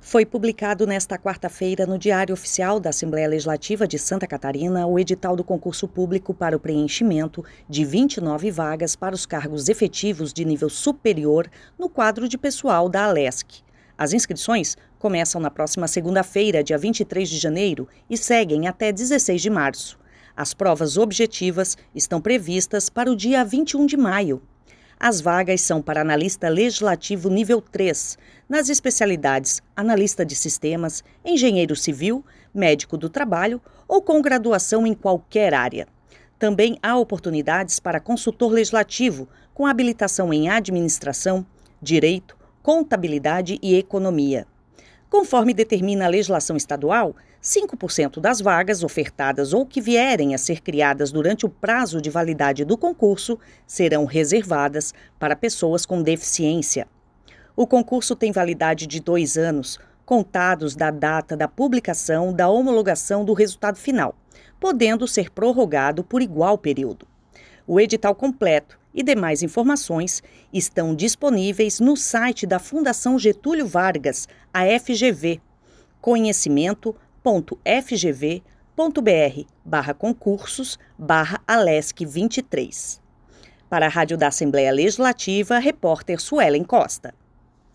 Foi publicado nesta quarta-feira no Diário Oficial da Assembleia Legislativa de Santa Catarina o edital do concurso público para o preenchimento de 29 vagas para os cargos efetivos de nível superior no quadro de pessoal da Alesc. As inscrições começam na próxima segunda-feira, dia 23 de janeiro, e seguem até 16 de março. As provas objetivas estão previstas para o dia 21 de maio. As vagas são para analista legislativo nível 3, nas especialidades analista de sistemas, engenheiro civil, médico do trabalho ou com graduação em qualquer área. Também há oportunidades para consultor legislativo, com habilitação em administração, direito, contabilidade e economia. Conforme determina a legislação estadual, 5% das vagas ofertadas ou que vierem a ser criadas durante o prazo de validade do concurso serão reservadas para pessoas com deficiência. O concurso tem validade de 2 anos, contados da data da publicação da homologação do resultado final, podendo ser prorrogado por igual período. O edital completo e demais informações estão disponíveis no site da Fundação Getúlio Vargas, a FGV, conhecimento.fgv.br/concursos/Alesc 23. Para a Rádio da Assembleia Legislativa, repórter Suelen Costa.